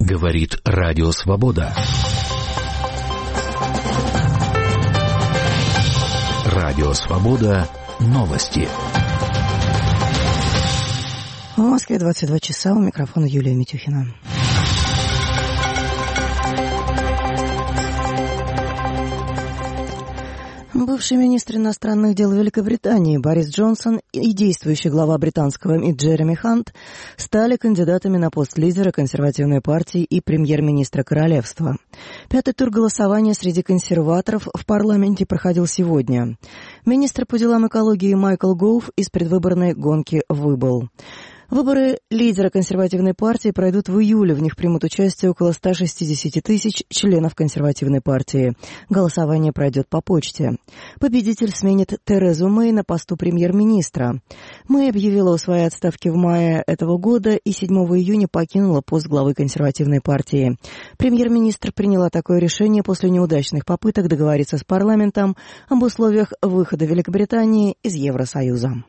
Говорит Радио Свобода. Радио Свобода. Новости. В Москве 22 часа. У микрофона Юлия Митюхина. Бывший министр иностранных дел Великобритании Борис Джонсон и действующий глава британского МИД Джереми Хант стали кандидатами на пост лидера консервативной партии и премьер-министра королевства. Пятый тур голосования среди консерваторов в парламенте проходил сегодня. Министр по делам экологии Майкл Гоув из предвыборной гонки выбыл. Выборы лидера консервативной партии пройдут в июле. В них примут участие около 160 тысяч членов консервативной партии. Голосование пройдет по почте. Победитель сменит Терезу Мэй на посту премьер-министра. Мэй объявила о своей отставке в мае этого года и 7 июня покинула пост главы консервативной партии. Премьер-министр приняла такое решение после неудачных попыток договориться с парламентом об условиях выхода Великобритании из Евросоюза.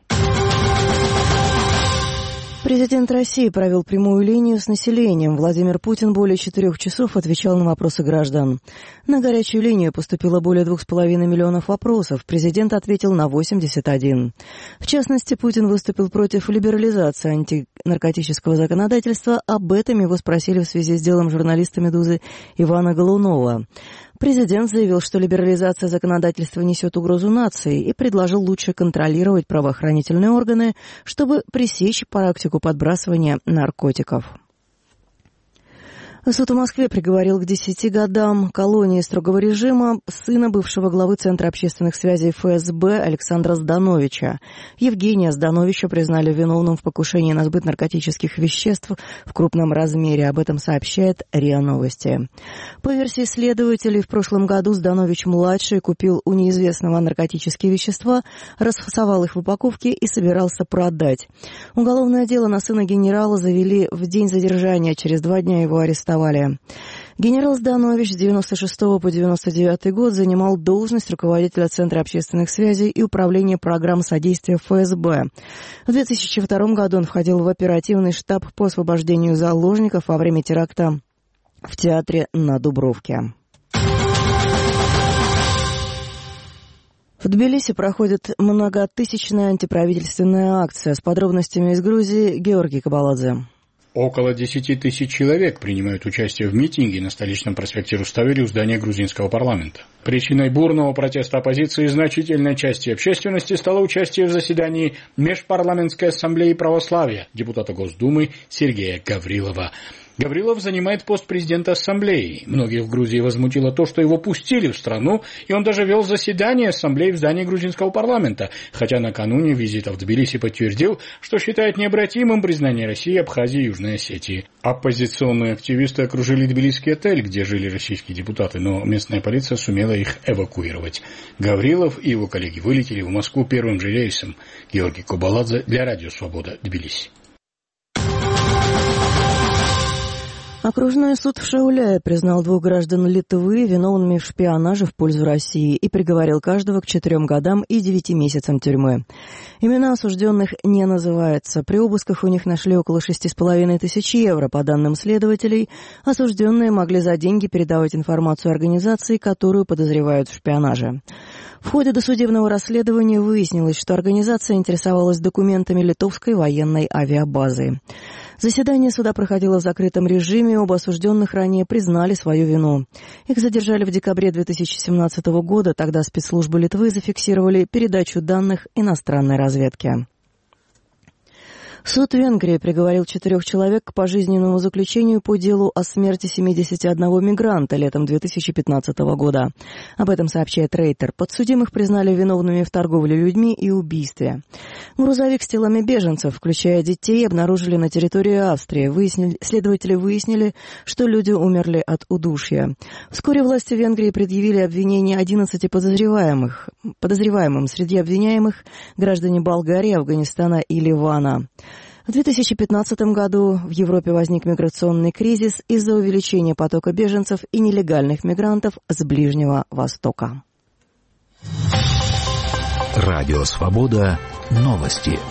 Президент России провел прямую линию с населением. Владимир Путин более 4 часов отвечал на вопросы граждан. На горячую линию поступило более 2,5 миллионов вопросов. Президент ответил на 81. В частности, Путин выступил против либерализации антинаркотического законодательства. Об этом его спросили в связи с делом журналиста «Медузы» Ивана Голунова. Президент заявил, что либерализация законодательства несет угрозу нации и предложил лучше контролировать правоохранительные органы, чтобы пресечь практику подбрасывания наркотиков. Суд в Москве приговорил к 10 годам колонии строгого режима сына бывшего главы Центра общественных связей ФСБ Александра Здановича. Евгения Здановича признали виновным в покушении на сбыт наркотических веществ в крупном размере. Об этом сообщает РИА Новости. По версии следователей, в прошлом году Зданович-младший купил у неизвестного наркотические вещества, расфасовал их в упаковке и собирался продать. Уголовное дело на сына генерала завели в день задержания. Через 2 дня его арестовали. Генерал Зданович с 96 по 99 год занимал должность руководителя Центра общественных связей и управления программ содействия ФСБ. В 2002 году он входил в оперативный штаб по освобождению заложников во время теракта в театре на Дубровке. В Тбилиси проходит многотысячная антиправительственная акция. С подробностями из Грузии Георгий Кабаладзе. Около 10 тысяч человек принимают участие в митинге на столичном проспекте Руставели у здания грузинского парламента. Причиной бурного протеста оппозиции значительной части общественности стало участие в заседании Межпарламентской ассамблеи православия депутата Госдумы Сергея Гаврилова. Гаврилов занимает пост президента ассамблеи. Многих в Грузии возмутило то, что его пустили в страну, и он даже вел заседание ассамблеи в здании грузинского парламента, хотя накануне визита в Тбилиси подтвердил, что считает необратимым признание России, Абхазии и Южной Осетии. Оппозиционные активисты окружили тбилисский отель, где жили российские депутаты, но местная полиция сумела их эвакуировать. Гаврилов и его коллеги вылетели в Москву первым же рейсом. Георгий Кабаладзе для Радио Свобода, Тбилиси. Окружной суд в Шауляе признал 2 граждан Литвы виновными в шпионаже в пользу России и приговорил каждого к 4 годам и 9 месяцам тюрьмы. Имена осужденных не называются. При обысках у них нашли около 6,5 тысяч евро. По данным следователей, осужденные могли за деньги передавать информацию организации, которую подозревают в шпионаже. В ходе досудебного расследования выяснилось, что организация интересовалась документами литовской военной авиабазы. Заседание суда проходило в закрытом режиме, оба осужденных ранее признали свою вину. Их задержали в декабре 2017 года, тогда спецслужбы Литвы зафиксировали передачу данных иностранной разведки. Суд Венгрии приговорил 4 человек к пожизненному заключению по делу о смерти 71 мигранта летом 2015 года. Об этом сообщает Рейтер. Подсудимых признали виновными в торговле людьми и убийстве. Грузовик с телами беженцев, включая детей, обнаружили на территории Австрии. Следователи выяснили, что люди умерли от удушья. Вскоре власти Венгрии предъявили обвинение 11 подозреваемым. Среди обвиняемых граждане Болгарии, Афганистана и Ливана. В 2015 году в Европе возник миграционный кризис из-за увеличения потока беженцев и нелегальных мигрантов с Ближнего Востока. Радио Свобода. Новости.